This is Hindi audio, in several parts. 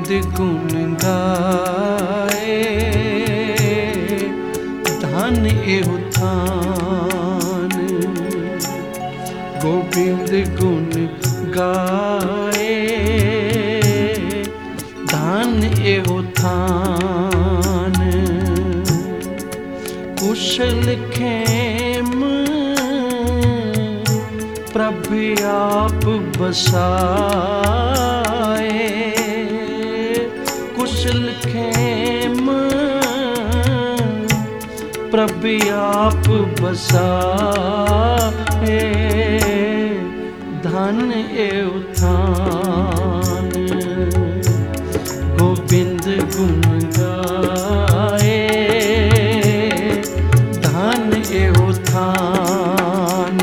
गोबिंद गुण गाए, धन एहु थान। गोबिंद गुण गाए, धन एहु थान। कुशल खेम प्रभु आप बसाए, कुशल खेम प्रभु आप बसाए, धन एहु थान। गोबिंद गुण गाए, धन एहु थान।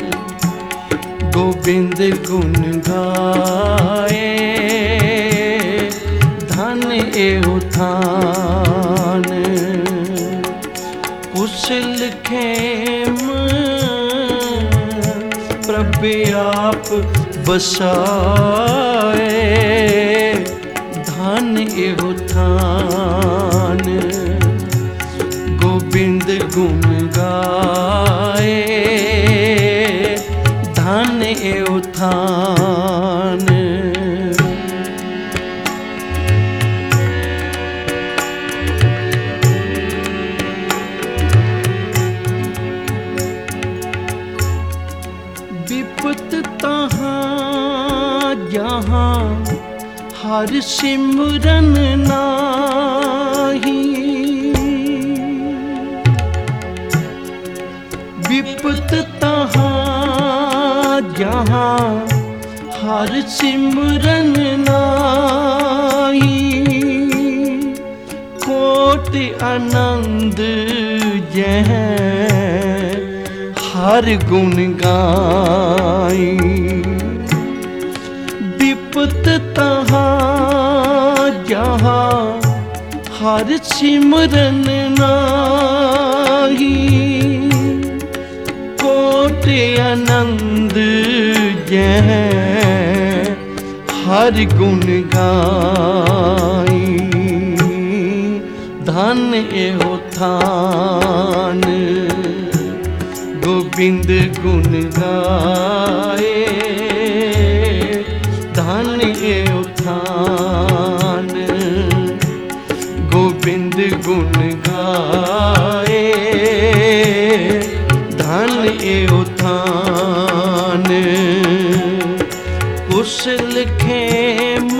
गोबिंद गुण गाए, धन एहु थान। कुशल खेम प्रभु आप बसाए, धन एहु थान। गोबिंद गुण गाए, धन एहु थान। विपत तहाँ जहाँ हर सिमरन नाही, विपत तहाँ जहाँ हर सिमरन नाही। कोट आनंद जह हर गुण गाई। विपत तहाँ जहाँ हर सिमरन नाही। कोट आनंद जह हर गुण गाई, धन एहु थान। गोबिंद गुण गाए, धन एहु थान। गोबिंद गुण गाए, धन एहु थान। कुशल खेम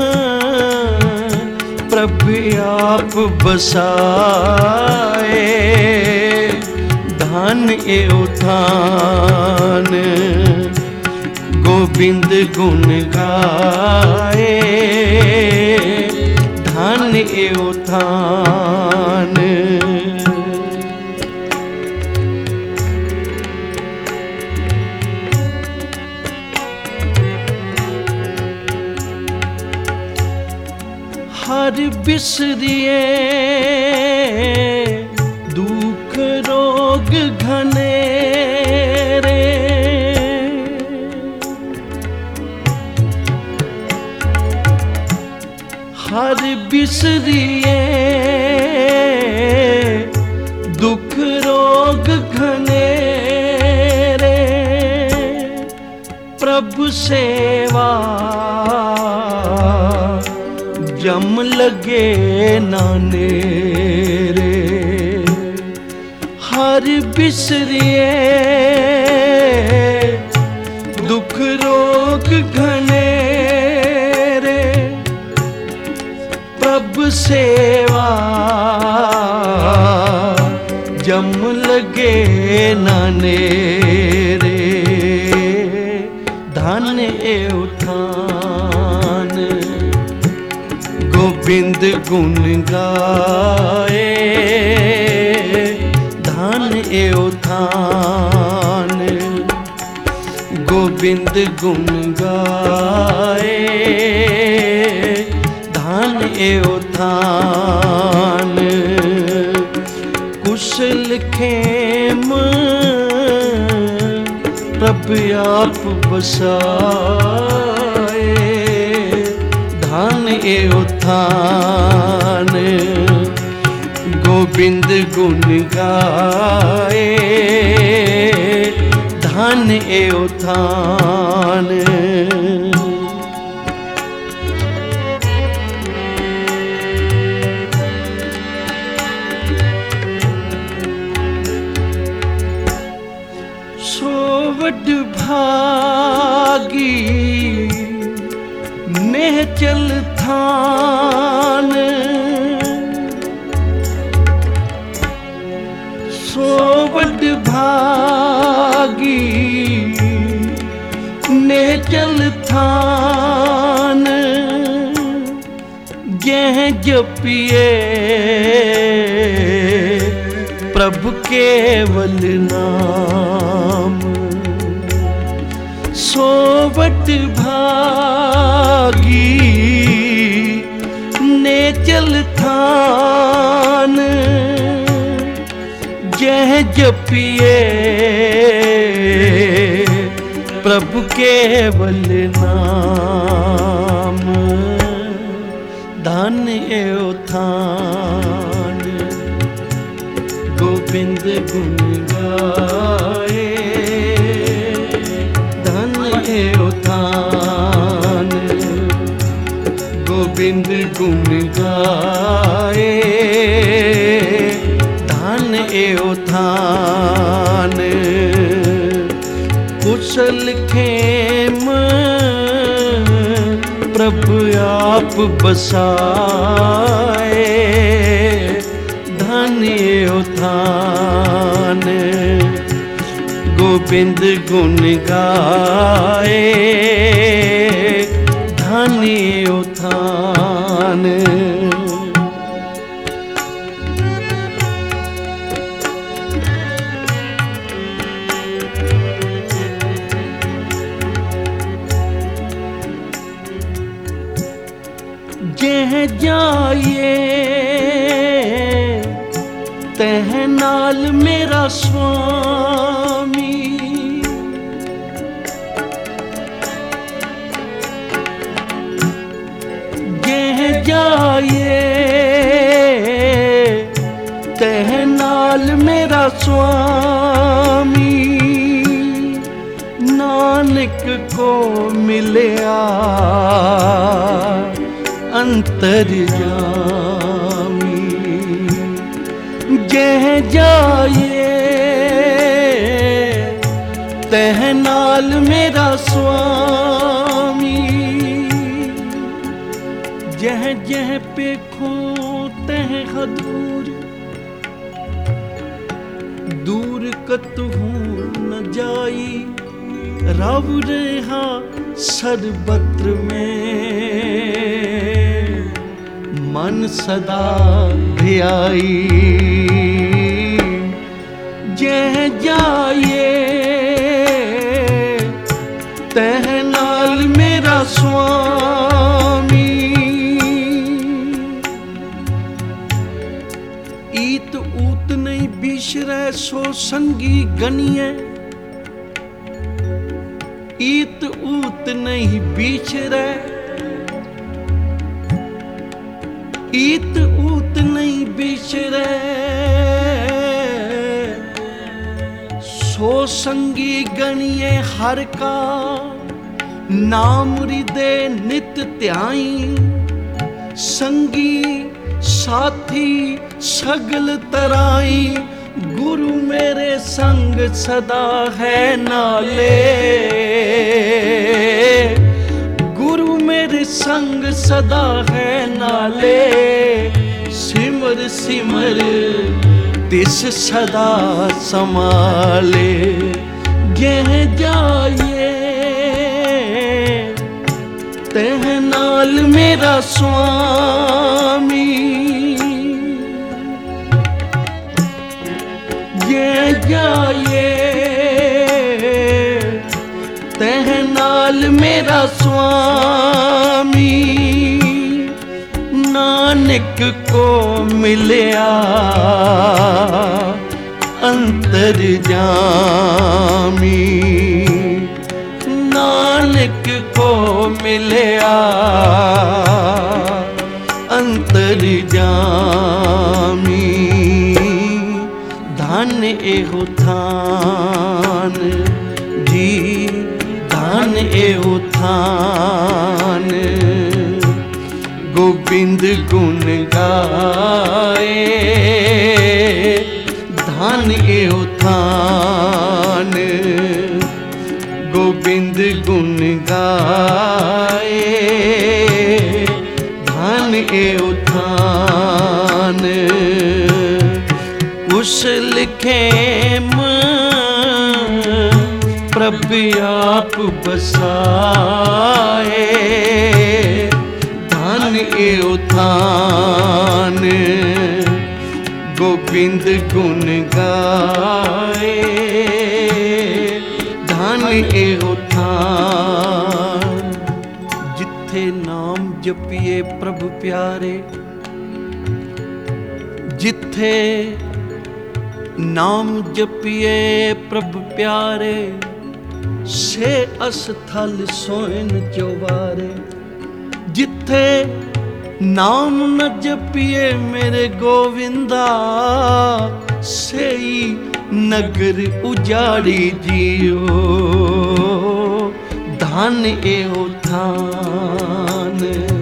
प्रभु आप बसाए, धन एहु थान। गोबिंद गुण गाए, धन एहु थान। हर बिसरिए दुख रोग घनेरे, हर बिसरिए दुख रोग घनेरे। प्रभु सेवा जम लगे नानेरे। हर बिसरिए दुख रोग घनेरे। प्रभु सेवा जम लगे नानेरे, धन एहु थान। गोबिंद गुण गाए, धन एहु थान। गोबिंद गुण गाए, धन एहु थान। कुशल खेम प्रभु आप बसाए, धन एहु उथान, गोबिंद गुण गाए धन ए उथान। सोवड भागी निहचल थान, सोवड भागी निहचल थान, जह जपिए प्रभु केवल नाम। सोवट भागी नेचल थान, जह जपिए प्रभु केवल नाम। धन ए उथान, गोबिंद गुण गाए धन ए उथान, गोबिंद गुण गाए धन ए उथान। कुशल खेम प्रभु आप बसाए धन ए उथान, गोबिंद गुण गाए धन ए उथान। जह जाए तह नाल मेरा स्वामी, जह जाए तह नाल मेरा स्वामी। नानक को मिलया अंतर्यामी, जह जाए तह नाल मेरा स्वामी। जह जह पेखो तह दूर, दूर कतहु न जाई। रव रहा सर्वत्र में मन सदा ध्याई। जह जाए तह नाल मेरा स्वामी। ईत ऊत नहीं बिसरै सो संगी गनिए, ईत ऊत नहीं बिसरै, ईत ऊत नहीं बिसरै। सो संगी गणिए हर का, नाम हृदय नित ध्याई। संगी साथी सगल तराई, गुरु मेरे संग सदा है नाले। गुरु मेरे संग सदा है नाले। सिमर सिमर तिस सदा संभाले। जह जाए तह नाल मेरा स्वामी। जह जाए तह नाल मेरा स्वामी। नानक को मिलया अंतर्यामी। नानक को मिलया अंतरजामी धन एहो थान जी धन एहो थान गोबिंद गुण गाए धन एहो थान गोबिंद गुण गाए धन एहो थान कुशल खेम प्रभु आप बसाए धन एहो थान गोबिंद गुण गाए धन एहो थान जिथे नाम जपिए प्रभु प्यारे जिथे नाम जपिए प्रभु प्यारे से अस्थल सोइन चौबारे जिथे नाम न जपिए मेरे गोविंदा सेई नगर उजाड़ी जियो धन एहो थान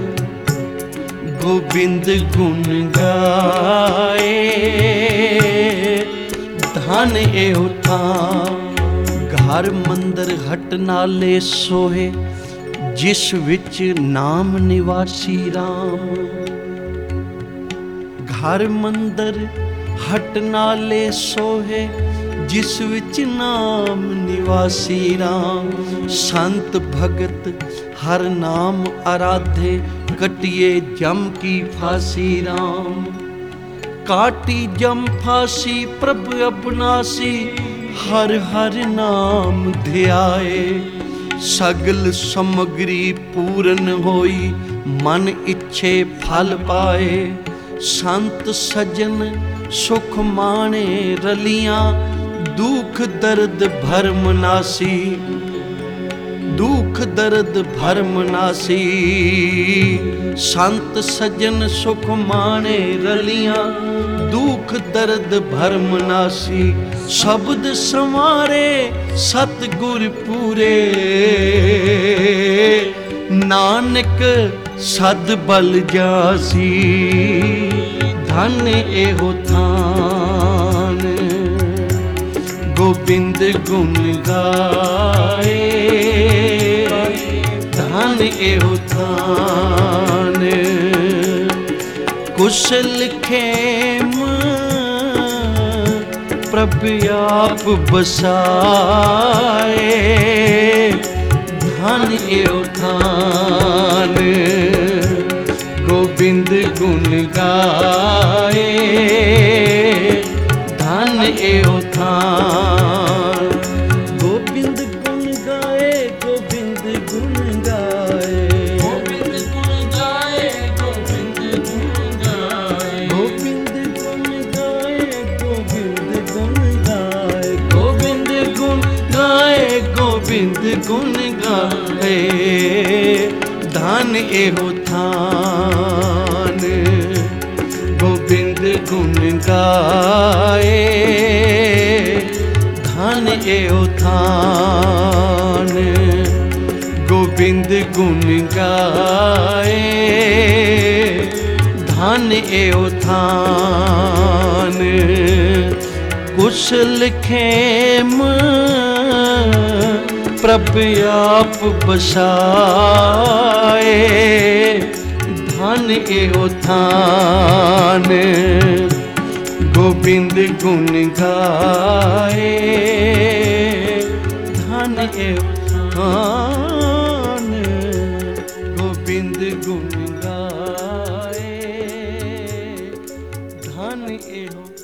गोबिंद गुण गाए धन एहो थान घर मंदिर हट नाले सोहे जिस विच नाम निवासी राम घर मंदिर हट नाले सोहे जिस विच नाम निवासी राम संत भगत हर नाम आराधे कटिए जम की फांसी राम काटी जम फांसी प्रभु अबनासी हर हर नाम ध्याए सगल समग्री पूरन होई मन इच्छे फल पाए संत सजन सुख माणे रलियां दुख दर्द भरम नासी दुख दर्द भरम नासी संत सजन सुख माणे रलियां दुख दर्द भरम नासी शब्द संवारे सतगुर पूरे नानक सद बल जासी धन एहो थान गोबिंद गुण गाए धन एहो थान कुशल खेम प्रभु आप बसाए धन एहो थान गोबिंद गुण गाए धन एहो थान गोबिंद गुण गाए गोबिंद गुण गाए गोबिंद गुण गाए गोबिंद गुण गाए गोबिंद गुण गाए गोबिंद गुण गाए गोबिंद गुण गाए गोबिंद गुण गाए धन एहो थान गोबिंद गुण गाए धन एहो थान गोबिंद गुण गाए धन एहो थान कुशल खेम प्रभु आप बसाए धन एहो थान गोबिंद गुण गाए धन एहो थान गोबिंद गुण गाए धन एहो